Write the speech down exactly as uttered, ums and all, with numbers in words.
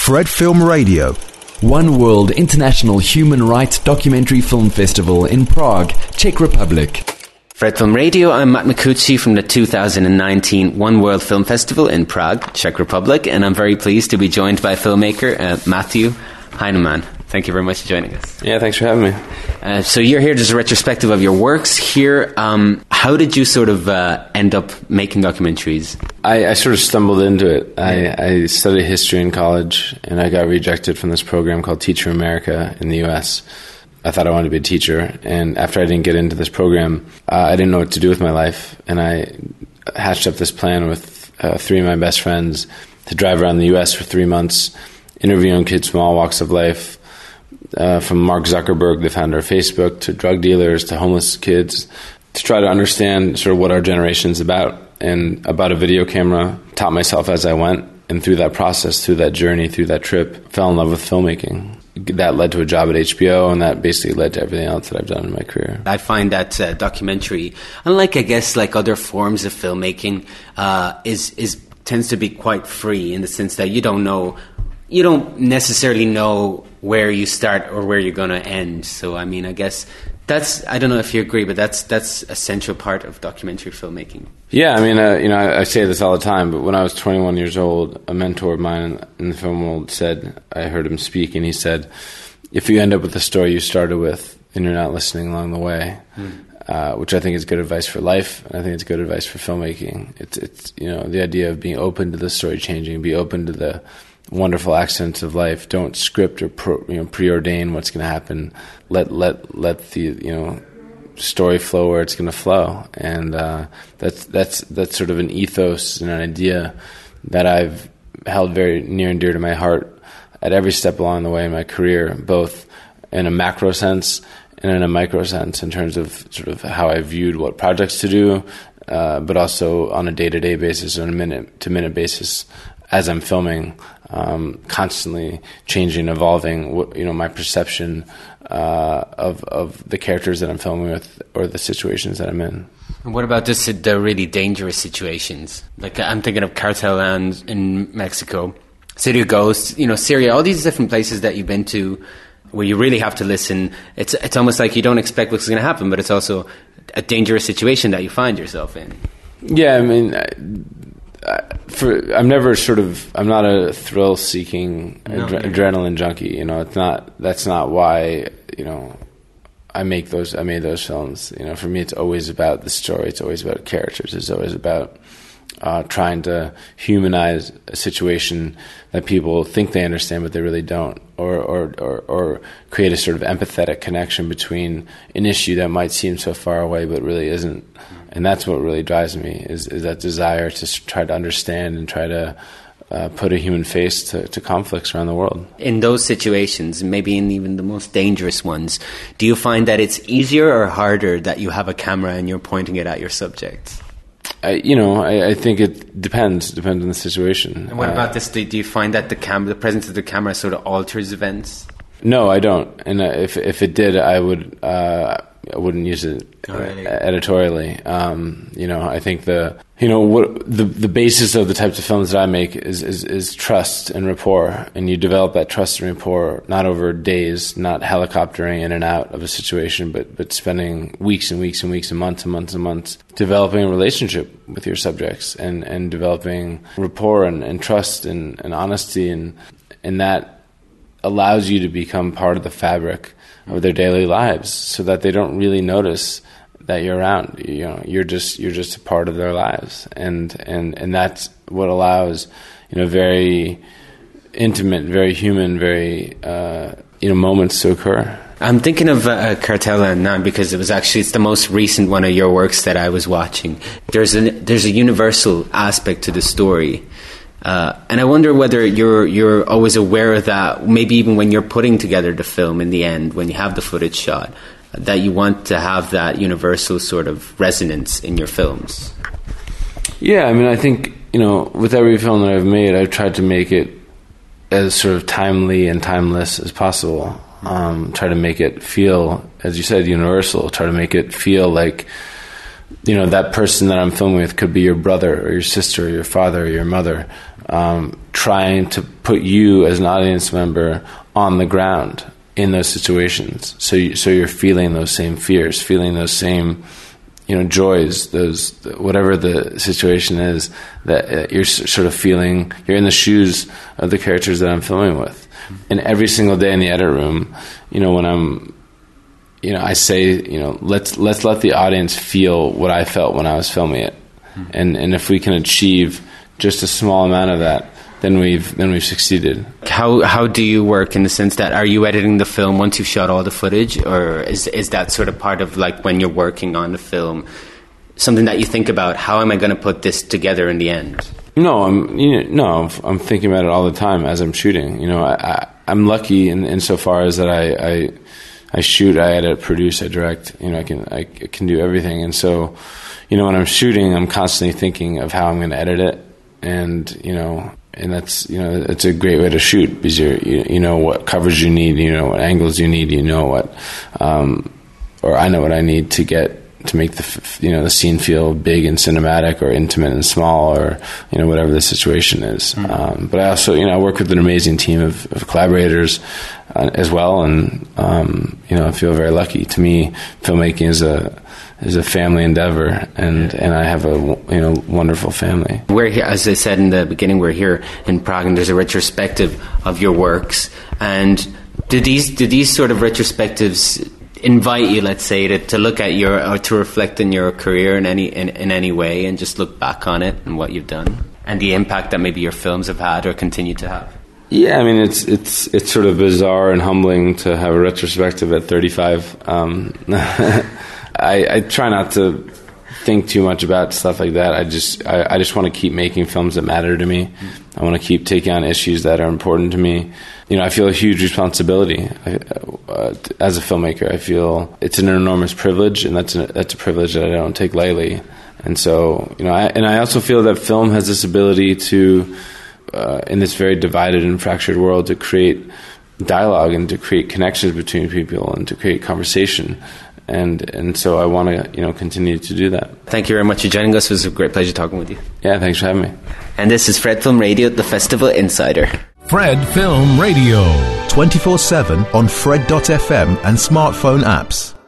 Fred Film Radio. One World International Human Rights Documentary Film Festival in Prague, Czech Republic. Fred Film Radio, I'm Matt Micucci from the two thousand nineteen One World Film Festival in Prague, Czech Republic, and I'm very pleased to be joined by filmmaker uh, Matthew Heinemann. Thank you very much for joining us. Yeah, thanks for having me. Uh, so you're here as a retrospective of your works here. Um, how did you sort of uh, end up making documentaries? I, I sort of stumbled into it. I, I studied history in college, and I got rejected from this program called Teacher America in the U S. I thought I wanted to be a teacher, and after I didn't get into this program, uh, I didn't know what to do with my life, and I hatched up this plan with uh, three of my best friends to drive around the U S for three months, interviewing kids from all walks of life, uh, from Mark Zuckerberg, the founder of Facebook, to drug dealers, to homeless kids, to try to understand sort of what our generation's about, and about a video camera, taught myself as I went, and through that process, through that journey, through that trip, fell in love with filmmaking. That led to a job at H B O, and that basically led to everything else that I've done in my career. I find that uh, documentary, unlike I guess like other forms of filmmaking, uh, is is tends to be quite free in the sense that you don't know, you don't necessarily know where you start or where you're going to end. So I mean, I guess that's, I don't know if you agree, but that's that's a central part of documentary filmmaking. Yeah, I mean, uh, you know, I, I say this all the time, but when I was twenty-one years old, a mentor of mine in the film world said, I heard him speak, and he said, if you end up with the story you started with, and you're not listening along the way, mm. uh, which I think is good advice for life, and I think it's good advice for filmmaking. It's, it's you know, the idea of being open to the story changing, be open to the wonderful accidents of life. Don't script or pro, you know, preordain what's going to happen. Let let let the you know story flow where it's going to flow, and uh, that's that's that's sort of an ethos and an idea that I've held very near and dear to my heart at every step along the way in my career, both in a macro sense and in a micro sense, in terms of sort of how I viewed what projects to do, uh, but also on a day-to-day basis, on a minute-to-minute basis, as I'm filming, um, constantly changing, evolving, you know, my perception uh, of of the characters that I'm filming with or the situations that I'm in. And what about this, the really dangerous situations? Like I'm thinking of Cartel Land in Mexico, City of Ghosts, you know, Syria, all these different places that you've been to where you really have to listen. It's it's almost like you don't expect what's going to happen, but it's also a dangerous situation that you find yourself in. Yeah, I mean... I, For I'm never sort of I'm not a thrill-seeking no, adre- adrenaline junkie. You know, it's not. That's not why. You know, I make those. I made those films. You know, for me, it's always about the story. It's always about characters. It's always about uh, trying to humanize a situation that people think they understand, but they really don't, or or, or or create a sort of empathetic connection between an issue that might seem so far away, but really isn't. And that's what really drives me, is, is that desire to try to understand and try to uh, put a human face to, to conflicts around the world. In those situations, maybe in even the most dangerous ones, do you find that it's easier or harder that you have a camera and you're pointing it at your subjects? I, you know, I, I think it depends. Depends on the situation. And what uh, about this? Do you find that the cam- the presence of the camera sort of alters events? No, I don't. And uh, if if it did, I would... Uh, I wouldn't use it oh, really? editorially. Um, you know, I think the you know what the the basis of the types of films that I make is, is is trust and rapport, and you develop that trust and rapport not over days, not helicoptering in and out of a situation, but but spending weeks and weeks and weeks and months and months and months developing a relationship with your subjects and, and developing rapport and, and trust and, and honesty, and and that allows you to become part of the fabric of their daily lives, so that they don't really notice that you're around. You know, you're just you're just a part of their lives, and and and that's what allows, you know, very intimate, very human, very uh, you know moments to occur. I'm thinking of uh, Cartel Land now because it was actually it's the most recent one of your works that I was watching. There's a there's a universal aspect to the story. Uh, and I wonder whether you're you're always aware of that, maybe even when you're putting together the film in the end, when you have the footage shot, that you want to have that universal sort of resonance in your films. Yeah, I mean, I think, you know, with every film that I've made, I've tried to make it as sort of timely and timeless as possible. Um, try to make it feel, as you said, universal. Try to make it feel like, you know, that person that I'm filming with could be your brother or your sister or your father or your mother. um, trying to put you as an audience member on the ground in those situations. So, you, so you're feeling those same fears, feeling those same, you know, joys, those, whatever the situation is, that uh, you're sort of feeling, you're in the shoes of the characters that I'm filming with. And every single day in the edit room, you know, when I'm, you know, I say, you know, let's let's let the audience feel what I felt when I was filming it, mm-hmm. and and if we can achieve just a small amount of that, then we've then we've succeeded. How how do you work in the sense that are you editing the film once you've shot all the footage, or is is that sort of part of like when you're working on the film, something that you think about? How am I going to put this together in the end? No, I'm you know, no, I'm thinking about it all the time as I'm shooting. You know, I, I I'm lucky in insofar as that I. I I shoot, I edit, produce, I direct. You know, I can I can do everything. And so, you know, when I'm shooting, I'm constantly thinking of how I'm going to edit it, and you know, and that's you know, it's a great way to shoot because you're, you you know what coverage you need, you know what angles you need, you know what, um, or I know what I need to get to make the you know the scene feel big and cinematic, or intimate and small, or you know whatever the situation is. Mm-hmm. Um, but I also you know I work with an amazing team of, of collaborators. Uh, as well, and um, you know, I feel very lucky. To me, filmmaking is a is a family endeavor, and, and I have a you know wonderful family. We're here, as I said in the beginning, we're here in Prague, and there's a retrospective of your works. And do these do these sort of retrospectives invite you, let's say, to, to look at your or to reflect on your career in any in, in any way, and just look back on it and what you've done, and the impact that maybe your films have had or continue to have? Yeah, I mean, it's it's it's sort of bizarre and humbling to have a retrospective at thirty-five. Um, I, I try not to think too much about stuff like that. I just I, I just want to keep making films that matter to me. I want to keep taking on issues that are important to me. You know, I feel a huge responsibility I, uh, as a filmmaker. I feel it's an enormous privilege, and that's a, that's a privilege that I don't take lightly. And so, you know, I, and I also feel that film has this ability to. Uh, in this very divided and fractured world, to create dialogue and to create connections between people and to create conversation, and and so I want to you know continue to do that. Thank you very much for joining us. It was a great pleasure talking with you. Yeah, thanks for having me. And this is Fred Film Radio, the Festival Insider. Fred Film Radio, twenty-four seven on Fred dot f m and smartphone apps.